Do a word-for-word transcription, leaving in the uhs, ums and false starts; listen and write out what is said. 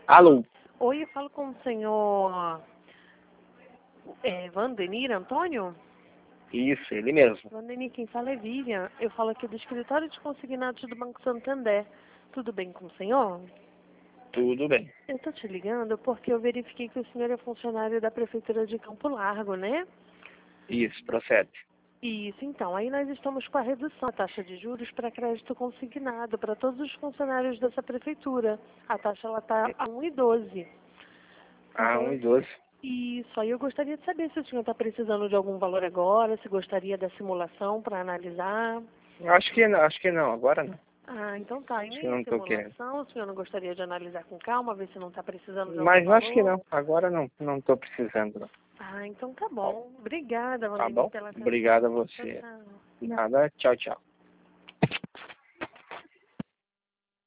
Alô? Oi, eu falo com o senhor é, Vandenir Antônio? Isso, ele mesmo. Vandenir, quem fala é Vivian. Eu falo aqui do escritório de consignados do Banco Santander. Tudo bem com o senhor? Tudo bem. Eu tô te ligando porque eu verifiquei que o senhor é funcionário da Prefeitura de Campo Largo, né? Isso, procede. Isso, então. Aí nós estamos com a redução da taxa de juros para crédito consignado para todos os funcionários dessa prefeitura. A taxa ela está a um vírgula doze. Ah, um Então, e doze. isso, aí eu gostaria de saber se o senhor está precisando de algum valor agora, se gostaria da simulação para analisar. Acho que não, acho que não, agora não. Ah, então tá. E Acho que nem eu a não tô querendo. simulação, o senhor não gostaria de analisar com calma, ver se não está precisando de algum Mas acho que valor? não, agora não, não tô precisando não. Ah, então tá bom. Obrigada, Tá Valentim, bom? pela atenção. Obrigado a Tchau, você. tchau. Nada, tchau, tchau.